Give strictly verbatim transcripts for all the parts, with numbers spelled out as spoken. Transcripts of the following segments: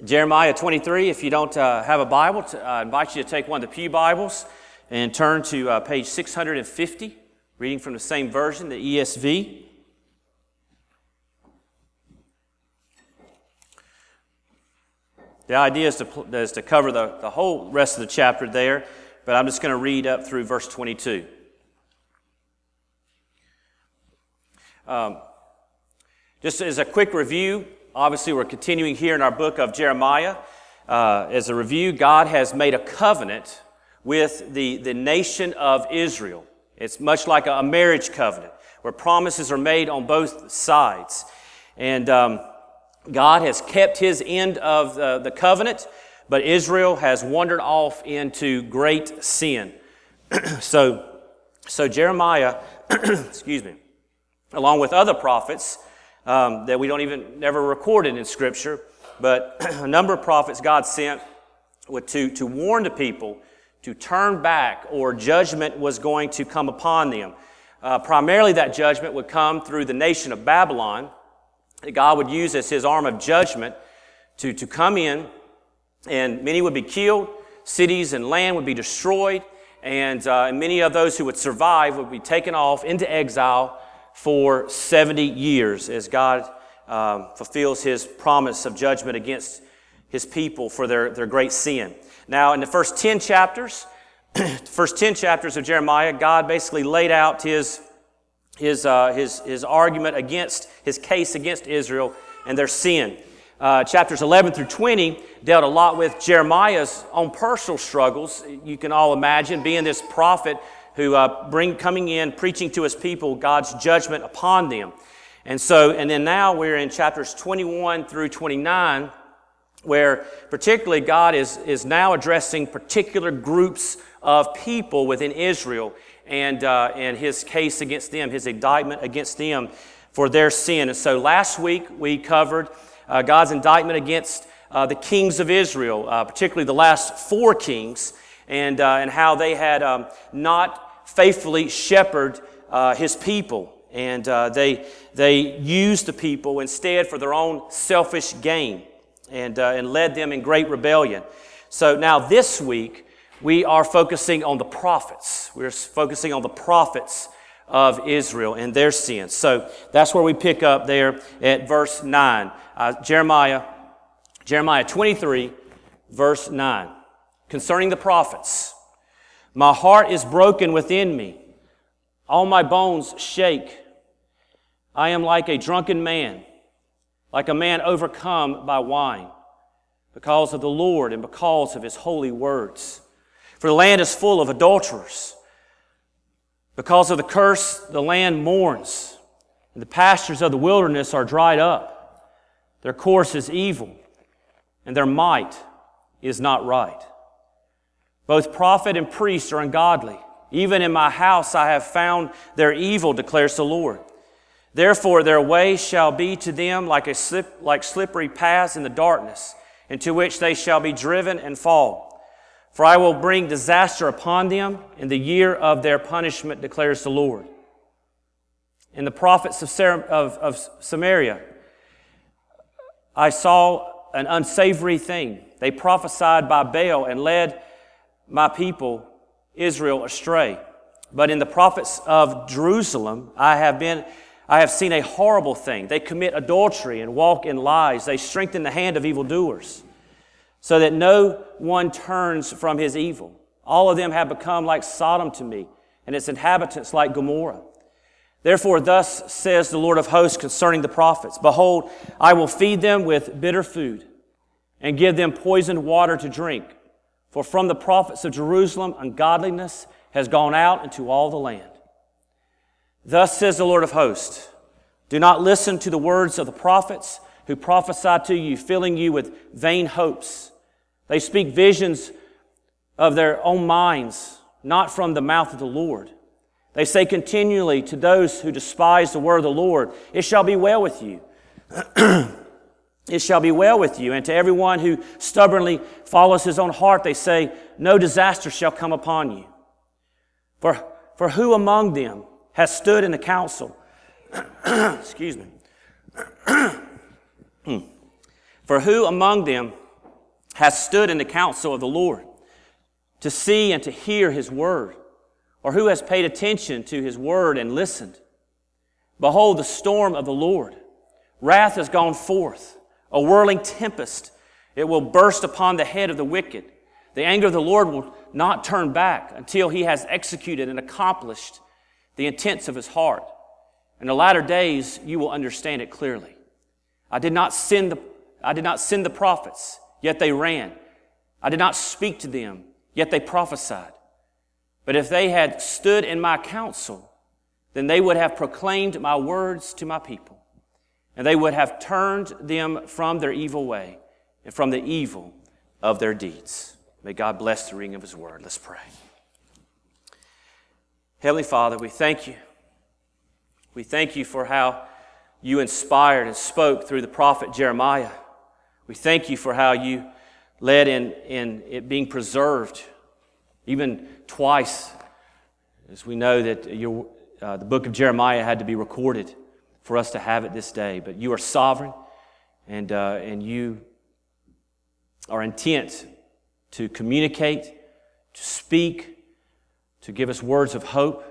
Jeremiah twenty-three, if you don't uh, have a Bible, to, uh, I invite you to take one of the Pew Bibles and turn to uh, page six hundred fifty, reading from the same version, the E S V. The idea is to, is to cover the, the whole rest of the chapter there, but I'm just going to read up through verse twenty-two. Um, just as a quick review, obviously we're continuing here in our book of Jeremiah. Uh, as a review, God has made a covenant with the, the nation of Israel. It's much like a, a marriage covenant, where promises are made on both sides. And um, God has kept His end of the, the covenant, but Israel has wandered off into great sin. so, so Jeremiah, excuse me, along with other prophets um, that we don't even never recorded in Scripture, but a number of prophets God sent with, to, to warn the people to turn back, or judgment was going to come upon them. Uh, primarily that judgment would come through the nation of Babylon, that God would use as His arm of judgment to, to come in, and many would be killed, cities and land would be destroyed, and, uh, and many of those who would survive would be taken off into exile for seventy years as God um, fulfills His promise of judgment against His people for their, their great sin. Now, in the first ten chapters, the first ten chapters of Jeremiah, God basically laid out His His, uh, his, his argument against, his case against Israel and their sin. Uh, chapters eleven through twenty dealt a lot with Jeremiah's own personal struggles. You can all imagine being this prophet who uh, bring coming in, preaching to his people God's judgment upon them. And so, and then now we're in chapters twenty-one through twenty-nine, where particularly God is, is now addressing particular groups of people within Israel, and uh, and His case against them, His indictment against them for their sin. And so last week we covered uh, God's indictment against uh, the kings of Israel, uh, particularly the last four kings, and uh, and how they had um, not faithfully shepherded uh, His people, and uh, they they used the people instead for their own selfish gain, and uh, and led them in great rebellion. So now this week we are focusing on the prophets. We're focusing on the prophets of Israel and their sins. So that's where we pick up there at verse nine. Uh, Jeremiah, Jeremiah twenty-three, verse nine. Concerning the prophets, my heart is broken within me. All my bones shake. I am like a drunken man, like a man overcome by wine, because of the Lord and because of His holy words. For the land is full of adulterers. Because of the curse, the land mourns, and the pastures of the wilderness are dried up. Their course is evil, and their might is not right. Both prophet and priest are ungodly. Even in my house I have found their evil, declares the Lord. Therefore their way shall be to them like a slip, like slippery paths in the darkness, into which they shall be driven and fall. For I will bring disaster upon them in the year of their punishment, declares the Lord. And the prophets of, Sar- of, of Samaria, I saw an unsavory thing. They prophesied by Baal and led my people Israel astray. But in the prophets of Jerusalem, I have been, I have seen a horrible thing. They commit adultery and walk in lies. They strengthen the hand of evildoers, so that no one turns from his evil. All of them have become like Sodom to me, and its inhabitants like Gomorrah. Therefore, thus says the Lord of hosts concerning the prophets, behold, I will feed them with bitter food and give them poisoned water to drink. For from the prophets of Jerusalem, ungodliness has gone out into all the land. Thus says the Lord of hosts, do not listen to the words of the prophets who prophesy to you, filling you with vain hopes. They speak visions of their own minds, not from the mouth of the Lord. They say continually to those who despise the word of the Lord, it shall be well with you. It shall be well with you. And to everyone who stubbornly follows his own heart, they say, no disaster shall come upon you. For, for who among them has stood in the council? Excuse me. For who among them has stood in the counsel of the Lord to see and to hear His word? Or who has paid attention to His word and listened? Behold, the storm of the Lord. Wrath has gone forth, a whirling tempest. It will burst upon the head of the wicked. The anger of the Lord will not turn back until He has executed and accomplished the intents of His heart. In the latter days, you will understand it clearly. I did not send the, I did not send the prophets, yet they ran. I did not speak to them, yet they prophesied. But if they had stood in my counsel, then they would have proclaimed my words to my people, and they would have turned them from their evil way and from the evil of their deeds. May God bless the reading of His word. Let's pray. Heavenly Father, we thank You. We thank You for how You inspired and spoke through the prophet Jeremiah. We thank You for how You led in, in it being preserved, even twice, as we know that your, uh, the book of Jeremiah had to be recorded for us to have it this day. But You are sovereign, and uh, and You are intent to communicate, to speak, to give us words of hope,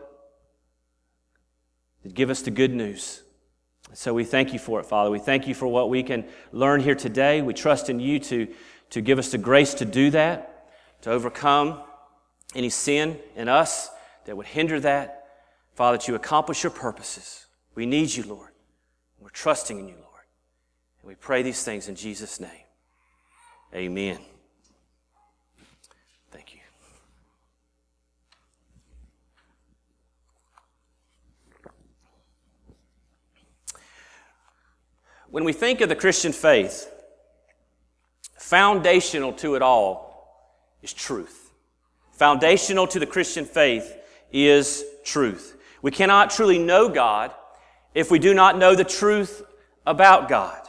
to give us the good news. So we thank You for it, Father. We thank You for what we can learn here today. We trust in You to, to give us the grace to do that, to overcome any sin in us that would hinder that. Father, that You accomplish Your purposes. We need You, Lord. We're trusting in You, Lord. And we pray these things in Jesus' name. Amen. Thank you. When we think of the Christian faith, foundational to it all is truth. Foundational to the Christian faith is truth. We cannot truly know God if we do not know the truth about God.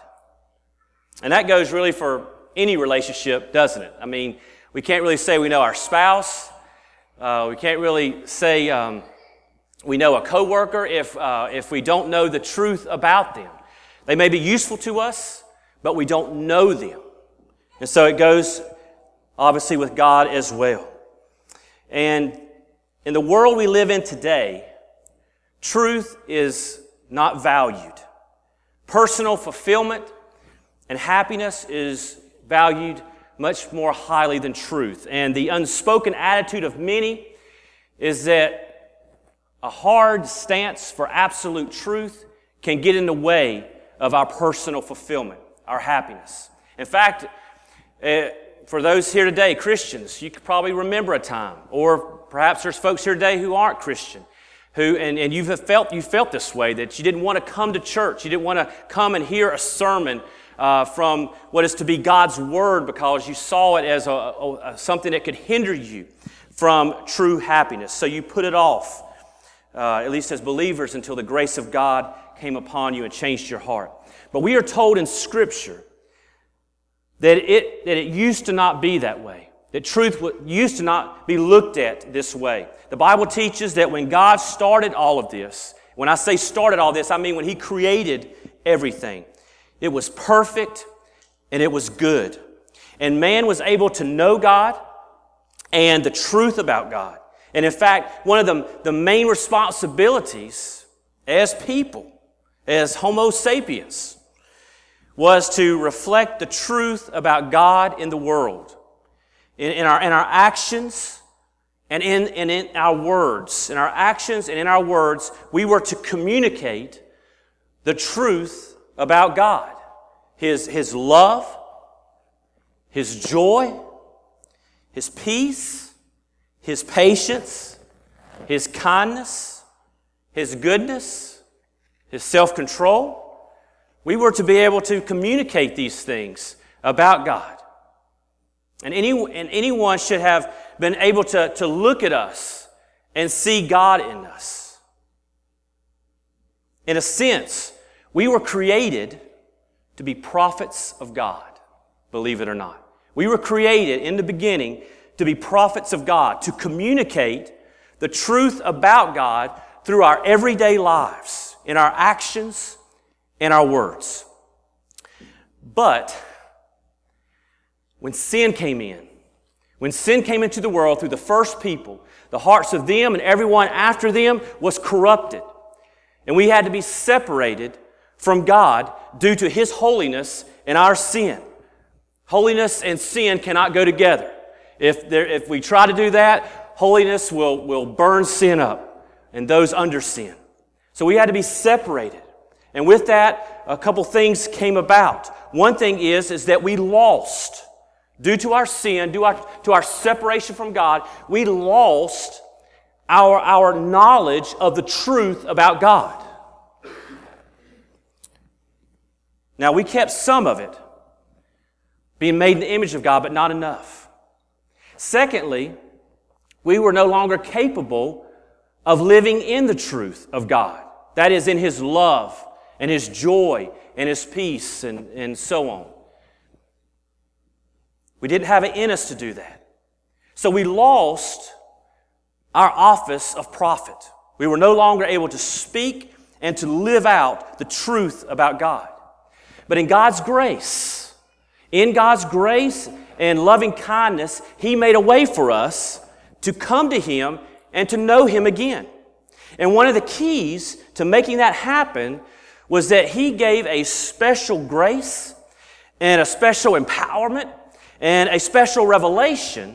And that goes really for any relationship, doesn't it? I mean, we can't really say we know our spouse. Uh, we can't really say um, we know a coworker if uh, if we don't know the truth about them. They may be useful to us, but we don't know them. And so it goes, obviously, with God as well. And in the world we live in today, truth is not valued. Personal fulfillment and happiness is valued much more highly than truth. And the unspoken attitude of many is that a hard stance for absolute truth can get in the way of our personal fulfillment, our happiness. In fact, uh, for those here today, Christians, you could probably remember a time, or perhaps there's folks here today who aren't Christian, who and, and you've felt you felt this way, that you didn't want to come to church, you didn't want to come and hear a sermon uh, from what is to be God's Word because you saw it as a, a, a, something that could hinder you from true happiness. So you put it off, uh, at least as believers, until the grace of God came upon you and changed your heart. But we are told in Scripture that it that it used to not be that way. That truth used to not be looked at this way. The Bible teaches that when God started all of this, when I say started all this, I mean when He created everything, it was perfect and it was good. And man was able to know God and the truth about God. And in fact, one of the, the main responsibilities as people, as Homo sapiens, was to reflect the truth about God in the world, in, in, our, in our actions and in, and in our words. In our actions and in our words, we were to communicate the truth about God, His, His love, His joy, His peace, His patience, His kindness, His goodness, His self-control. We were to be able to communicate these things about God. And, any, and anyone should have been able to, to look at us and see God in us. In a sense, we were created to be prophets of God, believe it or not. We were created in the beginning to be prophets of God, to communicate the truth about God through our everyday lives, in our actions, in our words. But when sin came in, when sin came into the world through the first people, the hearts of them and everyone after them was corrupted. And we had to be separated from God due to His holiness and our sin. Holiness and sin cannot go together. If, there, if we try to do that, holiness will, will burn sin up and those under sin. So we had to be separated. And with that, a couple things came about. One thing is, is that we lost, due to our sin, due our, to our separation from God, we lost our, our knowledge of the truth about God. Now, we kept some of it, being made in the image of God, but not enough. Secondly, we were no longer capable of living in the truth of God. That is, in His love and His joy and His peace and, and so on. We didn't have it in us to do that. So we lost our office of prophet. We were no longer able to speak and to live out the truth about God. But in God's grace, in God's grace and loving kindness, He made a way for us to come to Him and to know Him again. And one of the keys to making that happen was that He gave a special grace and a special empowerment and a special revelation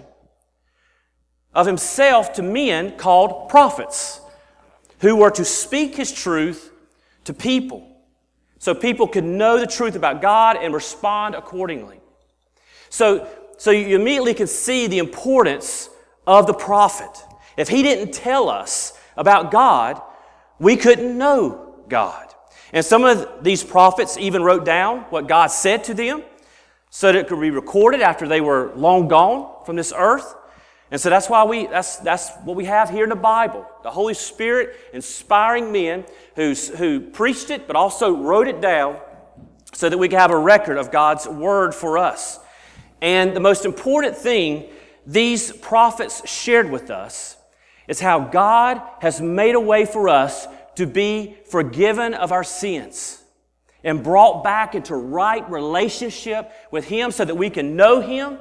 of Himself to men called prophets, who were to speak His truth to people, so people could know the truth about God and respond accordingly. So, so you immediately can see the importance of the prophet. If he didn't tell us about God, we couldn't know God. And some of these prophets even wrote down what God said to them so that it could be recorded after they were long gone from this earth. And so that's why we, that's, that's what we have here in the Bible. The Holy Spirit inspiring men who's, who preached it, but also wrote it down so that we can have a record of God's Word for us. And the most important thing these prophets shared with us is how God has made a way for us to be forgiven of our sins and brought back into right relationship with Him so that we can know Him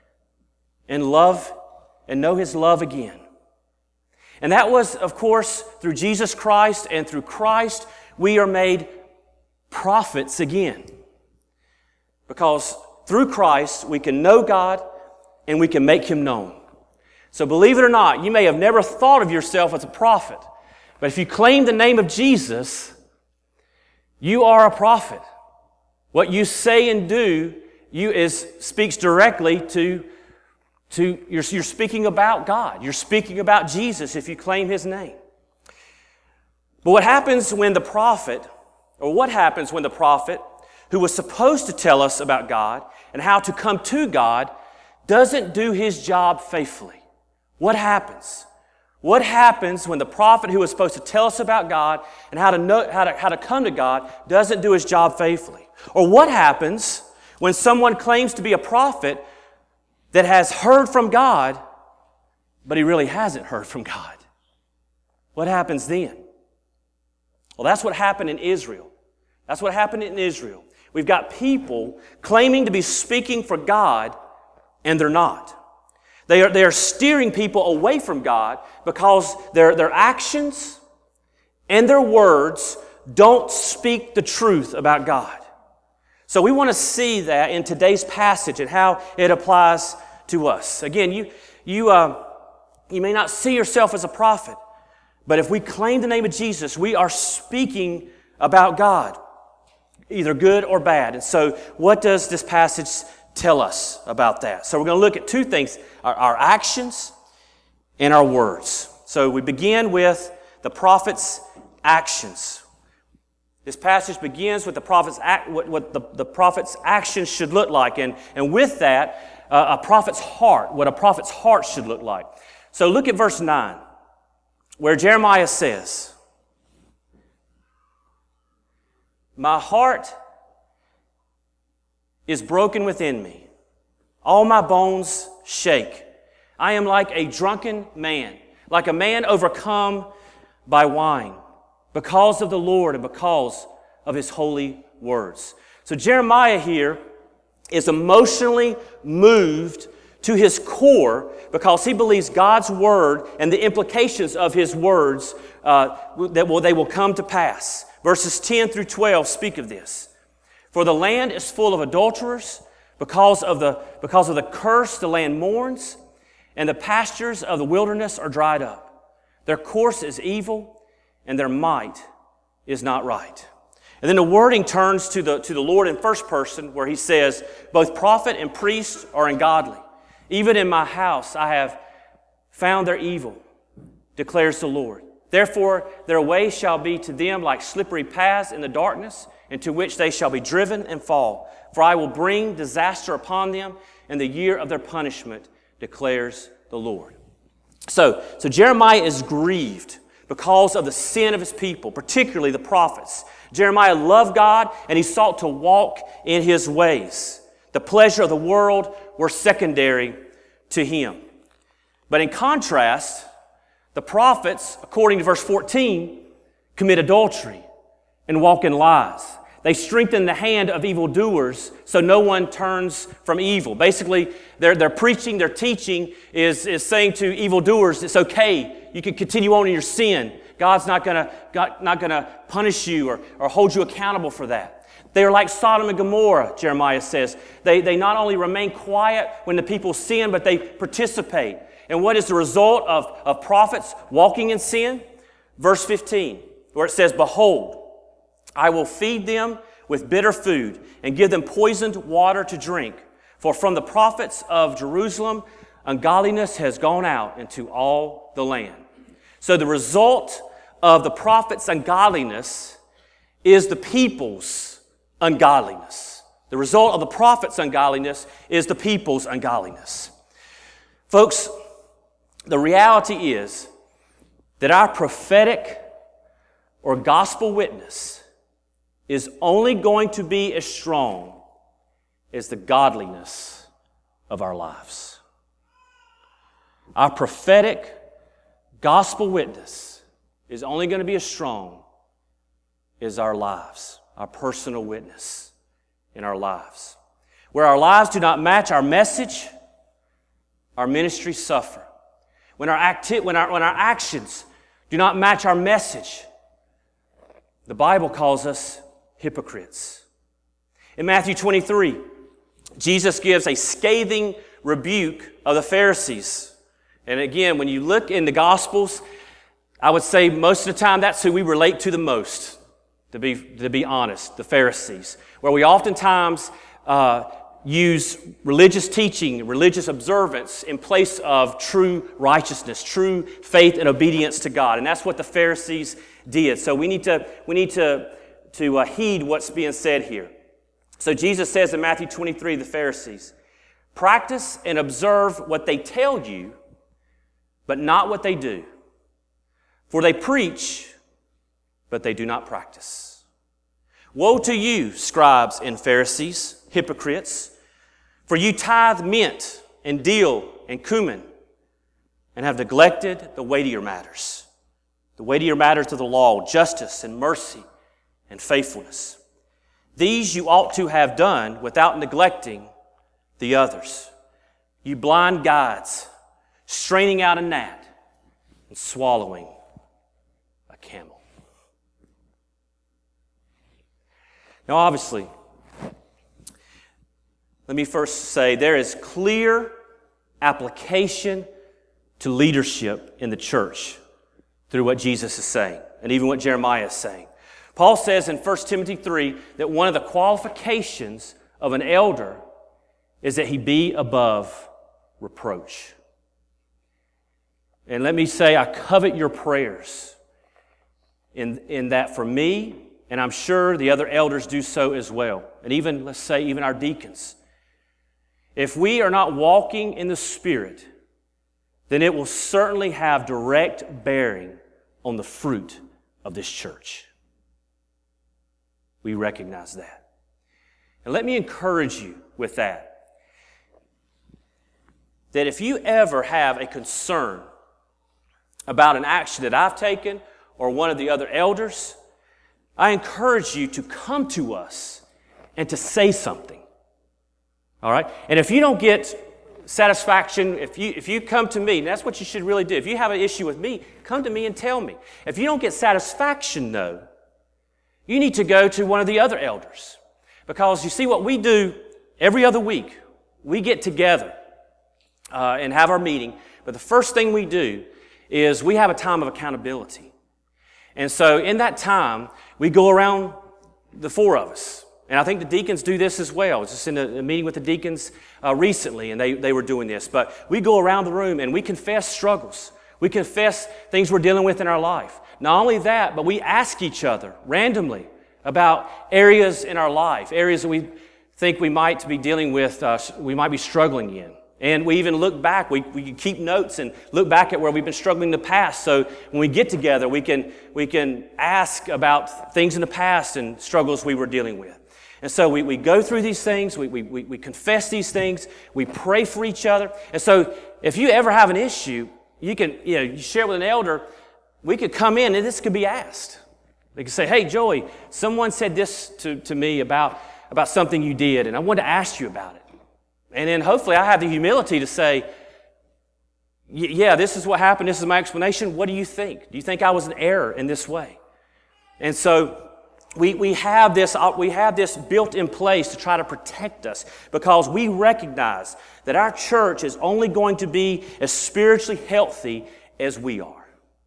and love and know His love again. And that was, of course, through Jesus Christ, and through Christ we are made prophets again. Because through Christ we can know God and we can make Him known. So believe it or not, you may have never thought of yourself as a prophet, but if you claim the name of Jesus, you are a prophet. What you say and do you is speaks directly to To, you're, you're speaking about God. You're speaking about Jesus if you claim His name. But what happens when the prophet, or what happens when the prophet, who was supposed to tell us about God and how to come to God, doesn't do his job faithfully? What happens? What happens when the prophet who was supposed to tell us about God and how to know, how to, how to come to God doesn't do his job faithfully? Or what happens when someone claims to be a prophet that has heard from God, but he really hasn't heard from God? What happens then? Well, that's what happened in Israel. That's what happened in Israel. We've got people claiming to be speaking for God, and they're not. They are, they are steering people away from God because their, their actions and their words don't speak the truth about God. So we want to see that in today's passage and how it applies to us. Again, you, you, uh, you may not see yourself as a prophet, but if we claim the name of Jesus, we are speaking about God, either good or bad. And so what does this passage tell us about that? So we're going to look at two things, our, our actions and our words. So we begin with the prophet's actions. This passage begins with the prophet's act, what, what the, the prophet's actions should look like, and, and with that, uh, a prophet's heart, what a prophet's heart should look like. So look at verse nine, where Jeremiah says, "My heart is broken within me. All my bones shake. I am like a drunken man, like a man overcome by wine, because of the Lord and because of His holy words." So Jeremiah here is emotionally moved to his core because he believes God's word and the implications of his words uh, that will, they will come to pass. Verses ten through twelve speak of this. For the land is full of adulterers, because of the, because of the curse the land mourns, and the pastures of the wilderness are dried up. Their course is evil, and their might is not right. And then the wording turns to the, to the Lord in first person, where he says, both prophet and priest are ungodly. Even in my house I have found their evil, declares the Lord. Therefore their way shall be to them like slippery paths in the darkness, into which they shall be driven and fall. For I will bring disaster upon them in the year of their punishment, declares the Lord. So, so Jeremiah is grieved because of the sin of his people, particularly the prophets. Jeremiah loved God, and he sought to walk in his ways. The pleasure of the world were secondary to him. But in contrast, the prophets, according to verse fourteen, commit adultery and walk in lies. They strengthen the hand of evildoers so no one turns from evil. Basically, their, their preaching, their teaching is, is saying to evildoers, it's okay, you can continue on in your sin. God's not going to not gonna punish you or, or hold you accountable for that. They are like Sodom and Gomorrah, Jeremiah says. They, they not only remain quiet when the people sin, but they participate. And what is the result of, of prophets walking in sin? Verse fifteen, where it says, behold, I will feed them with bitter food and give them poisoned water to drink. For from the prophets of Jerusalem, ungodliness has gone out into all the land. So the result of the prophets' ungodliness is the people's ungodliness. The result of the prophet's ungodliness is the people's ungodliness. Folks, the reality is that our prophetic or gospel witness is only going to be as strong as the godliness of our lives. Our prophetic gospel witness is only going to be as strong as our lives, our personal witness in our lives. Where our lives do not match our message, our ministries suffer. When our, acti- when our, when our actions do not match our message, the Bible calls us hypocrites. In Matthew twenty-three, Jesus gives a scathing rebuke of the Pharisees. And again, when you look in the Gospels, I would say most of the time that's who we relate to the most, to be, to be honest, the Pharisees. Where we oftentimes uh, use religious teaching, religious observance in place of true righteousness, true faith and obedience to God. And that's what the Pharisees did. So we need to, we need to to uh, heed what's being said here. So Jesus says in Matthew twenty-three, the Pharisees, practice and observe what they tell you, but not what they do. For they preach, but they do not practice. Woe to you, scribes and Pharisees, hypocrites, for you tithe mint and dill and cumin, and have neglected the weightier matters. The weightier matters of the law, justice and mercy, and faithfulness. These you ought to have done without neglecting the others. You blind guides, straining out a gnat and swallowing a camel. Now, obviously, let me first say there is clear application to leadership in the church through what Jesus is saying, and even what Jeremiah is saying. Paul says in First Timothy three that one of the qualifications of an elder is that he be above reproach. And let me say, I covet your prayers in, in that for me, and I'm sure the other elders do so as well. And even, let's say, even our deacons. If we are not walking in the Spirit, then it will certainly have direct bearing on the fruit of this church. We recognize that. And let me encourage you with that. That if you ever have a concern about an action that I've taken or one of the other elders, I encourage you to come to us and to say something. All right? And if you don't get satisfaction, if you if you come to me, and that's what you should really do. If you have an issue with me, come to me and tell me. If you don't get satisfaction, though, you need to go to one of the other elders. Because you see what we do every other week, we get together uh, and have our meeting, but the first thing we do is we have a time of accountability. And so in that time, we go around the four of us. And I think the deacons do this as well. I was just in a, a meeting with the deacons uh, recently, and they, they were doing this. But we go around the room and we confess struggles. We confess things we're dealing with in our life. Not only that, but we ask each other randomly about areas in our life, areas that we think we might be dealing with, uh, we might be struggling in. And we even look back. We, we keep notes and look back at where we've been struggling in the past. So when we get together, we can, we can ask about things in the past and struggles we were dealing with. And so we, we go through these things, we, we, we confess these things, we pray for each other. And so if you ever have an issue, you can, you know, you share it with an elder, we could come in and this could be asked. They could say, hey, Joey, someone said this to, to me about, about something you did, and I wanted to ask you about it. And then hopefully I have the humility to say, yeah, this is what happened, this is my explanation, what do you think? Do you think I was in error in this way? And so We we have this we have this built in place to try to protect us because we recognize that our church is only going to be as spiritually healthy as we are.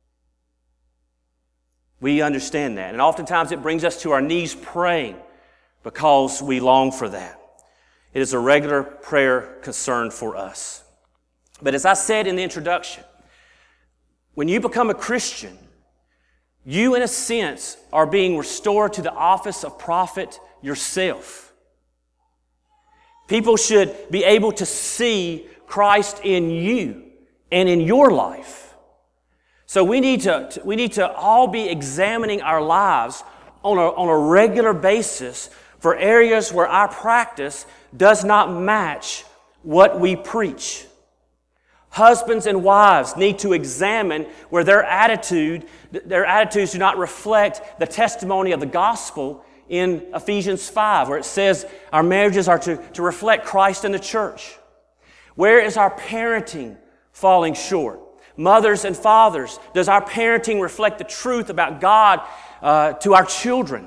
We understand that, and oftentimes it brings us to our knees praying because we long for that. It is a regular prayer concern for us. But as I said in the introduction, when you become a Christian, you, in a sense, are being restored to the office of prophet yourself. People should be able to see Christ in you and in your life. So we need to, we need to all be examining our lives on a, on a regular basis for areas where our practice does not match what we preach. Husbands and wives need to examine where their attitude, their attitudes do not reflect the testimony of the gospel in Ephesians five, where it says our marriages are to, to reflect Christ in the church. Where is our parenting falling short? Mothers and fathers, does our parenting reflect the truth about God uh, to our children?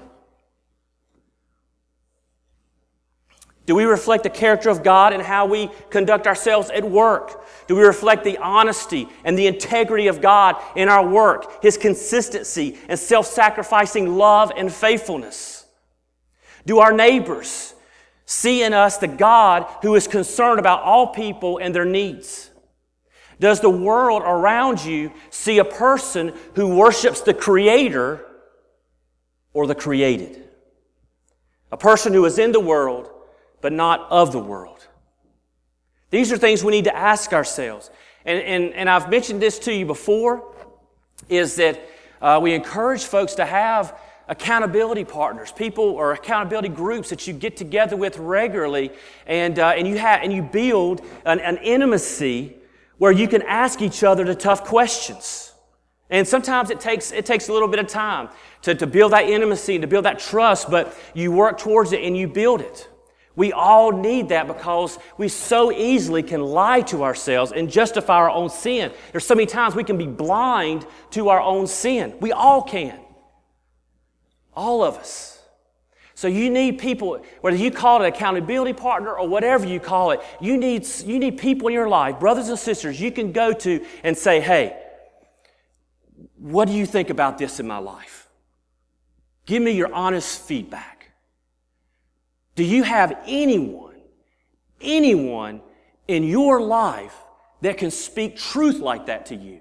Do we reflect the character of God in how we conduct ourselves at work? Do we reflect the honesty and the integrity of God in our work, His consistency and self-sacrificing love and faithfulness? Do our neighbors see in us the God who is concerned about all people and their needs? Does the world around you see a person who worships the Creator or the created? A person who is in the world but not of the world. These are things we need to ask ourselves. And, and, and I've mentioned this to you before, is that uh, we encourage folks to have accountability partners, people or accountability groups that you get together with regularly, and, uh, and, you, have, and you build an, an intimacy where you can ask each other the tough questions. And sometimes it takes it takes a little bit of time to, to build that intimacy and to build that trust, but you work towards it and you build it. We all need that because we so easily can lie to ourselves and justify our own sin. There's so many times we can be blind to our own sin. We all can. All of us. So you need people, whether you call it an accountability partner or whatever you call it, you need, you need people in your life, brothers and sisters, you can go to and say, hey, what do you think about this in my life? Give me your honest feedback. Do you have anyone, anyone in your life that can speak truth like that to you?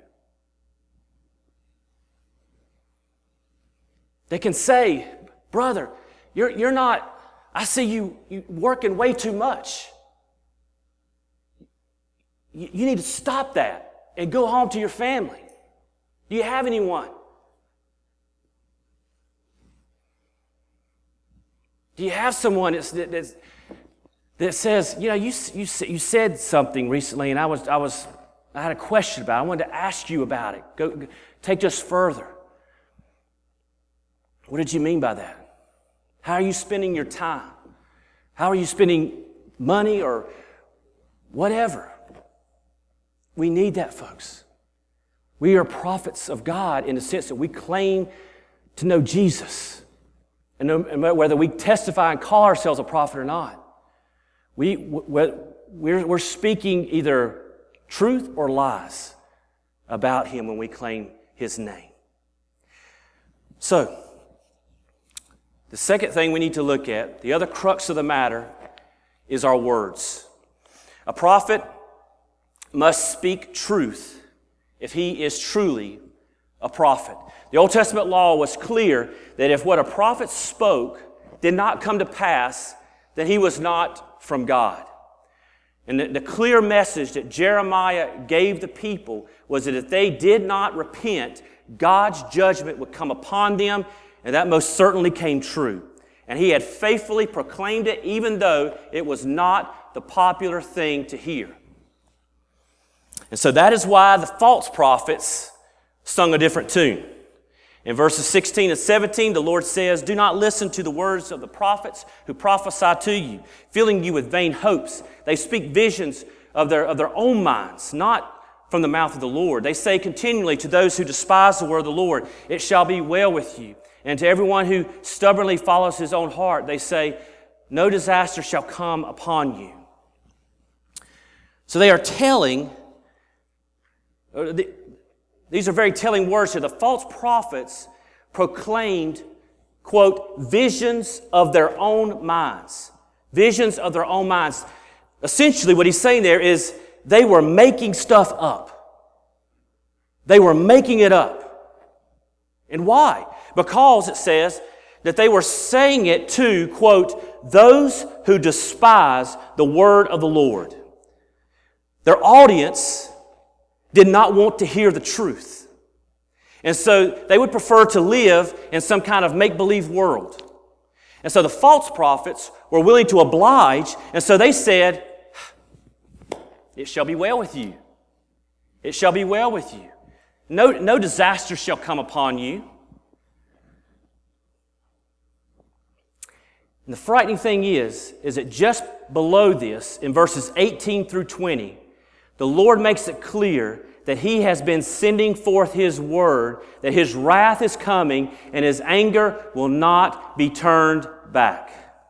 They can say, brother, you're, you're not, I see you, you working way too much. You, you need to stop that and go home to your family. Do you have anyone? Do you have someone that's, that's, that says, you know, you, you, you said something recently, and I was, I was, I had a question about it. I wanted to ask you about it. Go, go take this further. What did you mean by that? How are you spending your time? How are you spending money or whatever. We need that, folks. We are prophets of God in the sense that we claim to know Jesus. And, no, and whether we testify and call ourselves a prophet or not, we, we're, we're speaking either truth or lies about Him when we claim His name. So, the second thing we need to look at, the other crux of the matter, is our words. A prophet must speak truth if he is truly a prophet. The Old Testament law was clear that if what a prophet spoke did not come to pass, then he was not from God. And the, the clear message that Jeremiah gave the people was that if they did not repent, God's judgment would come upon them, and that most certainly came true. And he had faithfully proclaimed it, even though it was not the popular thing to hear. And so that is why the false prophets sung a different tune. In verses sixteen and seventeen, the Lord says, "Do not listen to the words of the prophets who prophesy to you, filling you with vain hopes. They speak visions of their, of their own minds, not from the mouth of the Lord. They say continually to those who despise the word of the Lord, 'It shall be well with you.' And to everyone who stubbornly follows his own heart, they say, 'No disaster shall come upon you.'" So they are telling, these are very telling words here. The false prophets proclaimed, quote, visions of their own minds. Visions of their own minds. Essentially, what he's saying there is they were making stuff up. They were making it up. And why? Because it says that they were saying it to, quote, those who despise the word of the Lord. Their audience did not want to hear the truth. And so they would prefer to live in some kind of make-believe world. And so the false prophets were willing to oblige, and so they said, "It shall be well with you. It shall be well with you. No, no disaster shall come upon you." And the frightening thing is, is that just below this, in verses eighteen through twenty, the Lord makes it clear that He has been sending forth His word, that His wrath is coming, and His anger will not be turned back.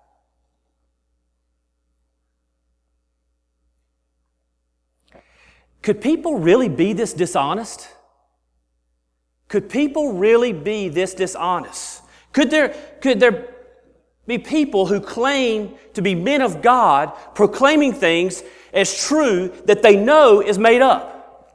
Could people really be this dishonest? Could people really be this dishonest? Could there, could there be people who claim to be men of God proclaiming things as true that they know is made up?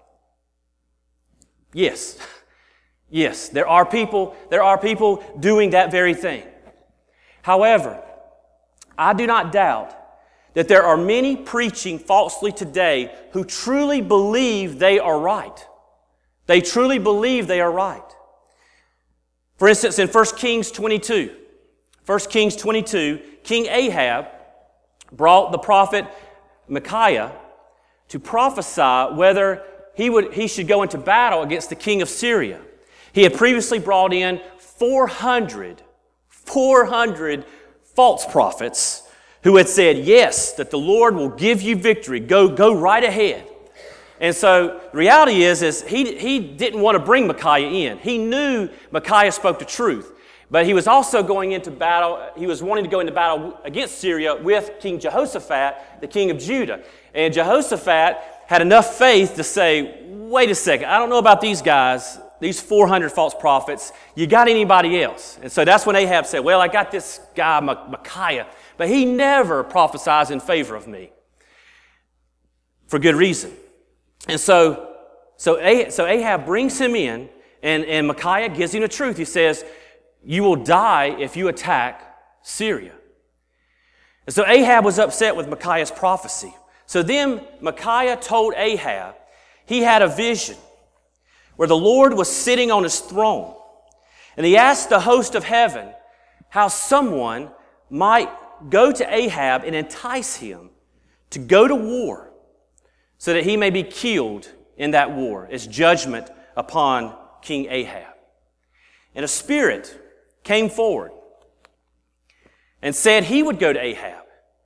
Yes. Yes, there are people, there are people doing that very thing. However, I do not doubt that there are many preaching falsely today who truly believe they are right. They truly believe they are right. For instance, in First Kings twenty-two, First Kings twenty-two, King Ahab brought the prophet Micaiah to prophesy whether he would he should go into battle against the king of Syria. He had previously brought in four hundred, four hundred false prophets who had said, yes, that the Lord will give you victory. Go, go right ahead. And so the reality is, is he, he didn't want to bring Micaiah in. He knew Micaiah spoke the truth. But he was also going into battle, he was wanting to go into battle against Syria with King Jehoshaphat, the king of Judah. And Jehoshaphat had enough faith to say, wait a second, I don't know about these guys, these four hundred false prophets. You got anybody else? And so that's when Ahab said, well, I got this guy, Micaiah, but he never prophesies in favor of me. For good reason. And so, so, Ahab, so Ahab brings him in, and, and Micaiah gives him the truth. He says, you will die if you attack Syria. And so Ahab was upset with Micaiah's prophecy. So then Micaiah told Ahab he had a vision where the Lord was sitting on His throne. And he asked the host of heaven how someone might go to Ahab and entice him to go to war so that he may be killed in that war as judgment upon King Ahab. And a spirit came forward and said he would go to Ahab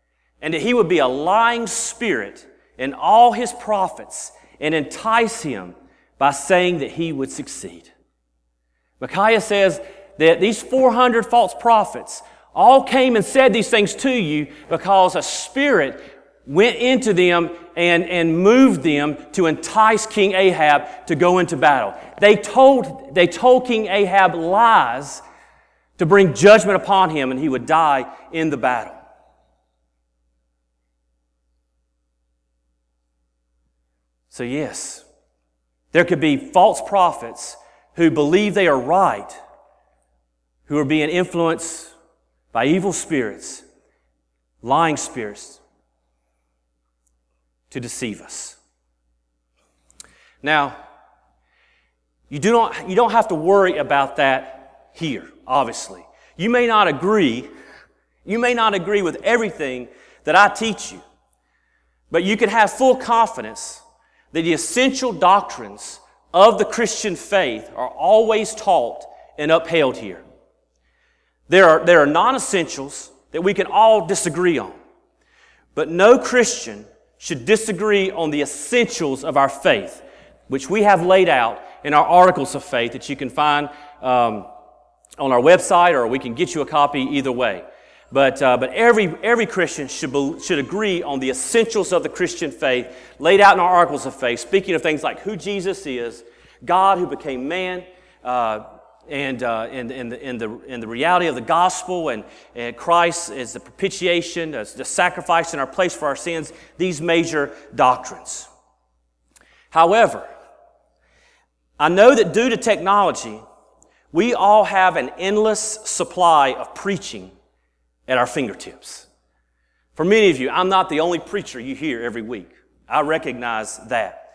and that he would be a lying spirit in all his prophets and entice him by saying that he would succeed. Micaiah says that these four hundred false prophets all came and said these things to you because a spirit went into them and, and moved them to entice King Ahab to go into battle. They told, they told King Ahab lies to bring judgment upon him, and he would die in the battle. So yes, there could be false prophets who believe they are right, who are being influenced by evil spirits, lying spirits, to deceive us. Now, you do not, you don't have to worry about that here, obviously. You may not agree, you may not agree with everything that I teach you, but you can have full confidence that the essential doctrines of the Christian faith are always taught and upheld here. There are, there are non-essentials that we can all disagree on, but no Christian should disagree on the essentials of our faith, which we have laid out in our articles of faith that you can find um, on our website, or we can get you a copy either way. But uh, but every every Christian should be, should agree on the essentials of the Christian faith laid out in our articles of faith, speaking of things like who Jesus is, God who became man, uh, and, uh, and, and, the, and, the, and the reality of the gospel, and, and Christ is the propitiation, as the sacrifice in our place for our sins, these major doctrines. However, I know that due to technology, we all have an endless supply of preaching at our fingertips. For many of you, I'm not the only preacher you hear every week. I recognize that.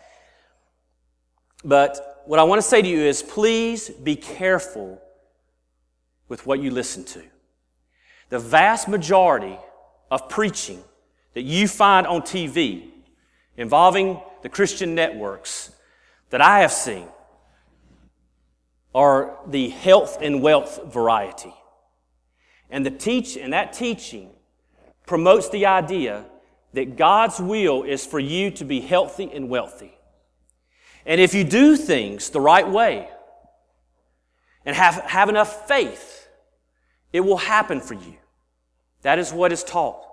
But what I want to say to you is, please be careful with what you listen to. The vast majority of preaching that you find on T V involving the Christian networks that I have seen are the health and wealth variety. And the teach and that teaching promotes the idea that God's will is for you to be healthy and wealthy. And if you do things the right way and have, have enough faith, it will happen for you. That is what is taught.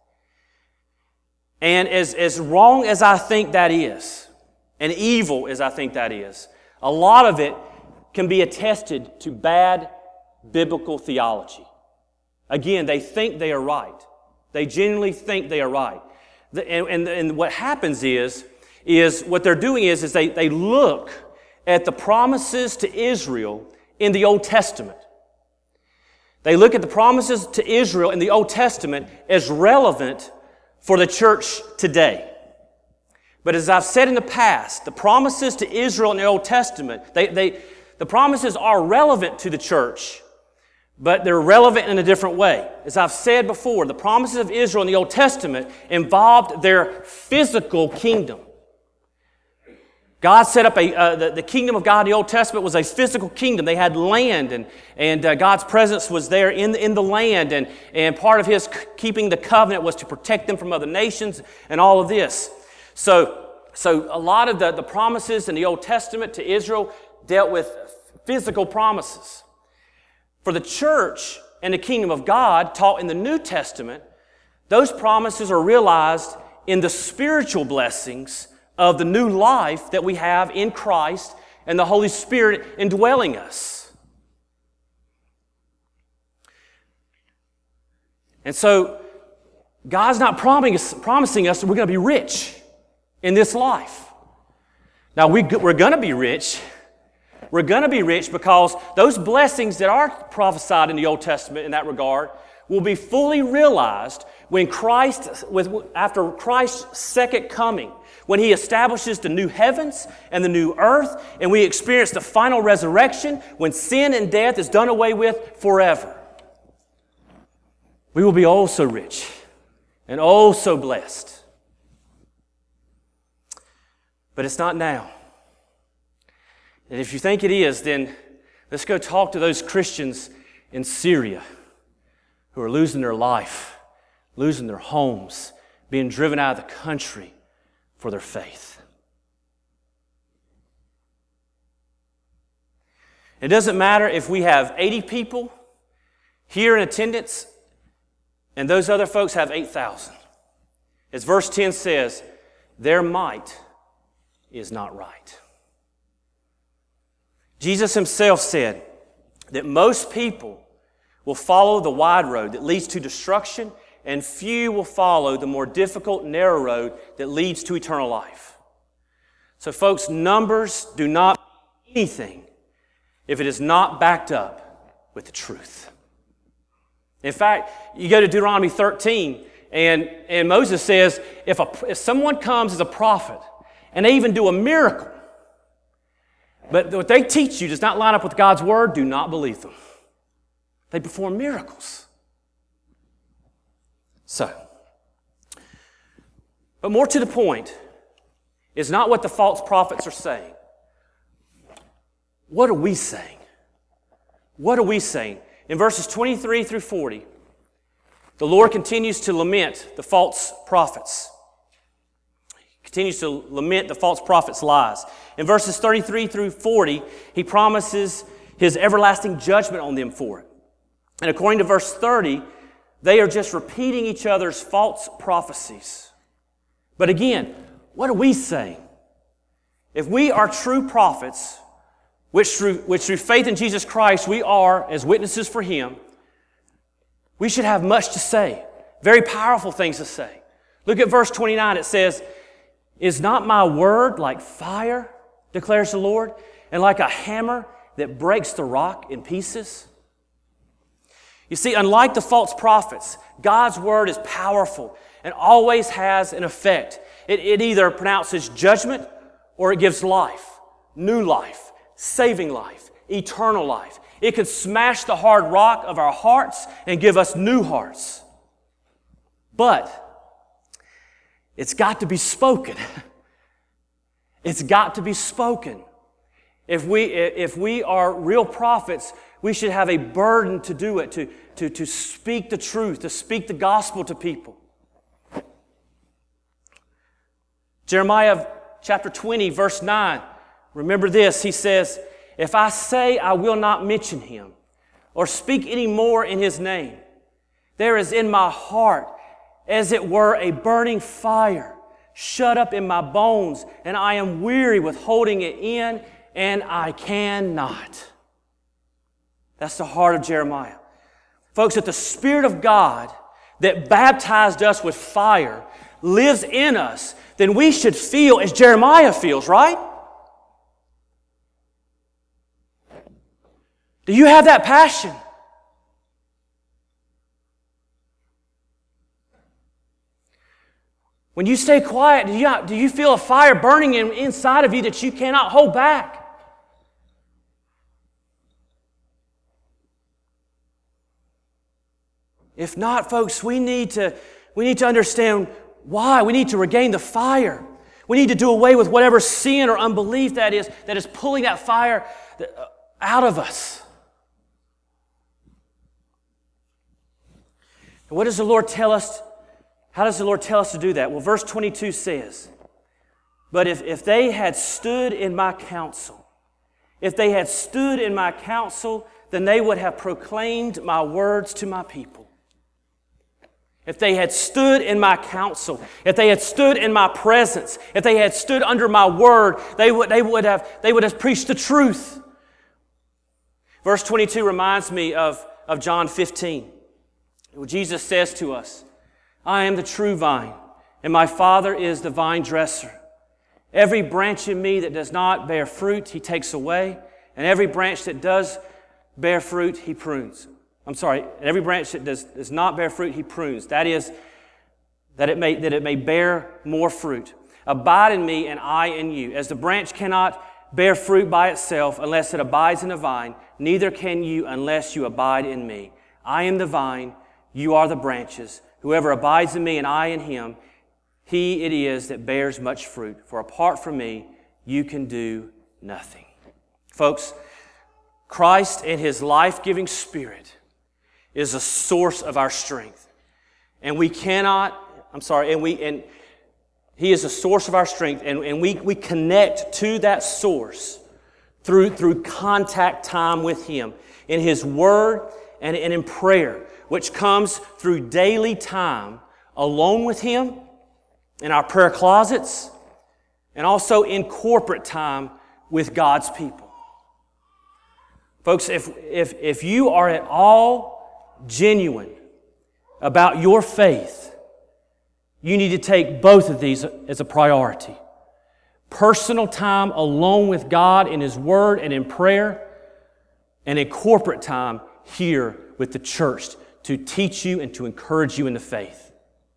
And as, as wrong as I think that is, and evil as I think that is, a lot of it can be attested to bad biblical theology. Again, they think they are right. They genuinely think they are right. The, and, and, and what happens is, is what they're doing is, is they, they look at the promises to Israel in the Old Testament. They look at the promises to Israel in the Old Testament as relevant for the church today. But as I've said in the past, the promises to Israel in the Old Testament, they, they, the promises are relevant to the church, but they're relevant in a different way. As I've said before, the promises of Israel in the Old Testament involved their physical kingdom. God set up a, uh, the, the kingdom of God in the Old Testament was a physical kingdom. They had land, and, and uh, God's presence was there in, in the land, and, and part of His c- keeping the covenant was to protect them from other nations and all of this. So, so a lot of the, the promises in the Old Testament to Israel dealt with physical promises. For the church and the kingdom of God taught in the New Testament, those promises are realized in the spiritual blessings of the new life that we have in Christ and the Holy Spirit indwelling us. And so, God's not promising us, promising us that we're going to be rich in this life. Now, we, we're going to be rich. We're going to be rich because those blessings that are prophesied in the Old Testament in that regard will be fully realized when Christ, with, after Christ's second coming, when He establishes the new heavens and the new earth, and we experience the final resurrection, when sin and death is done away with forever. We will be oh so rich and oh so blessed. But it's not now. And if you think it is, then let's go talk to those Christians in Syria who are losing their life, losing their homes, being driven out of the country for their faith. It doesn't matter if we have eighty people here in attendance and those other folks have eight thousand. As verse ten says, their might is not right. Jesus himself said that most people will follow the wide road that leads to destruction, and few will follow the more difficult, narrow road that leads to eternal life. So folks, numbers do not mean anything if it is not backed up with the truth. In fact, you go to Deuteronomy thirteen, and, and Moses says, if, a, if someone comes as a prophet, and they even do a miracle, but what they teach you does not line up with God's word, do not believe them. They perform miracles. So, but more to the point is not what the false prophets are saying. What are we saying? What are we saying? In verses twenty-three through forty, the Lord continues to lament the false prophets. He continues to lament the false prophets' lies. In verses thirty-three through forty, He promises His everlasting judgment on them for it. And according to verse thirty, they are just repeating each other's false prophecies. But again, what are we saying? If we are true prophets, which through, which through faith in Jesus Christ we are as witnesses for Him, we should have much to say, very powerful things to say. Look at verse twenty-nine. It says, "Is not my word like fire, declares the Lord, and like a hammer that breaks the rock in pieces?" You see, unlike the false prophets, God's word is powerful and always has an effect. It, it either pronounces judgment or it gives life, new life, saving life, eternal life. It could smash the hard rock of our hearts and give us new hearts. But it's got to be spoken. It's got to be spoken. If we, if we are real prophets, we should have a burden to do it, to, to, to speak the truth, to speak the gospel to people. Jeremiah chapter twenty, verse nine. Remember this, he says, "If I say I will not mention Him, or speak any more in His name, there is in my heart, as it were, a burning fire, shut up in my bones, and I am weary with holding it in, and I cannot." That's the heart of Jeremiah. Folks, if the Spirit of God that baptized us with fire lives in us, then we should feel as Jeremiah feels, right? Do you have that passion? When you stay quiet, do you, do you feel a fire burning in, inside of you that you cannot hold back? If not, folks, we need to, we need to understand why. We need to regain the fire. We need to do away with whatever sin or unbelief that is, that is pulling that fire out of us. And what does the Lord tell us? How does the Lord tell us to do that? Well, verse twenty-two says, "But if, if they had stood in my counsel, if they had stood in my counsel, then they would have proclaimed my words to my people." If they had stood in my counsel, if they had stood in my presence, if they had stood under my word, they would, they would have, they would have preached the truth. Verse twenty-two reminds me of, of John fifteen. Where Jesus says to us, "I am the true vine, and my Father is the vine dresser. Every branch in me that does not bear fruit, He takes away, and every branch that does bear fruit, He prunes." I'm sorry, every branch that does, does not bear fruit, He prunes. That is, that it may that it may bear more fruit. "Abide in me, and I in you. As the branch cannot bear fruit by itself unless it abides in the vine, neither can you unless you abide in me. I am the vine, you are the branches. Whoever abides in me and I in him, he it is that bears much fruit. For apart from me, you can do nothing." Folks, Christ and His life-giving Spirit is a source of our strength. And we cannot, I'm sorry, and we and He is the source of our strength, and, and we, we connect to that source through, through contact time with Him in His Word and, and in prayer, which comes through daily time alone with Him, in our prayer closets, and also in corporate time with God's people. Folks, if, if, if you are at all genuine about your faith, you need to take both of these as a priority. Personal time alone with God in His Word and in prayer, and a corporate time here with the church to teach you and to encourage you in the faith.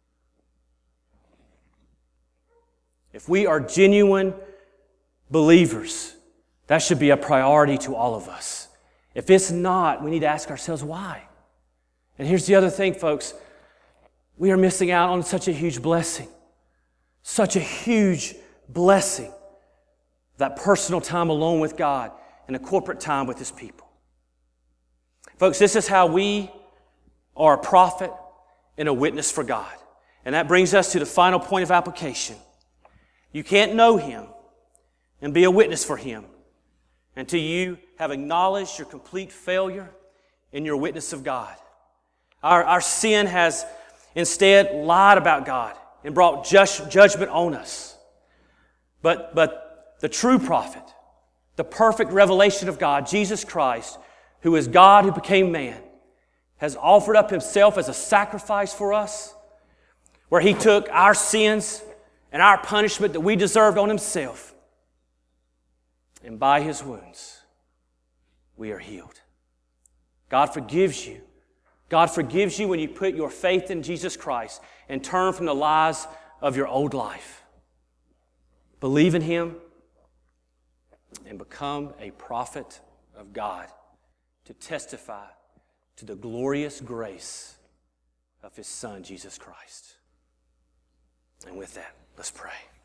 If we are genuine believers, that should be a priority to all of us. If it's not, we need to ask ourselves why. And here's the other thing, folks. We are missing out on such a huge blessing. Such a huge blessing. That personal time alone with God and a corporate time with His people. Folks, this is how we are a prophet and a witness for God. And that brings us to the final point of application. You can't know Him and be a witness for Him until you have acknowledged your complete failure in your witness of God. Our, our sin has instead lied about God and brought just judgment on us. But, but the true prophet, the perfect revelation of God, Jesus Christ, who is God who became man, has offered up Himself as a sacrifice for us, where He took our sins and our punishment that we deserved on Himself. And by His wounds, we are healed. God forgives you. God forgives you when you put your faith in Jesus Christ and turn from the lies of your old life. Believe in Him and become a prophet of God to testify to the glorious grace of His Son, Jesus Christ. And with that, let's pray.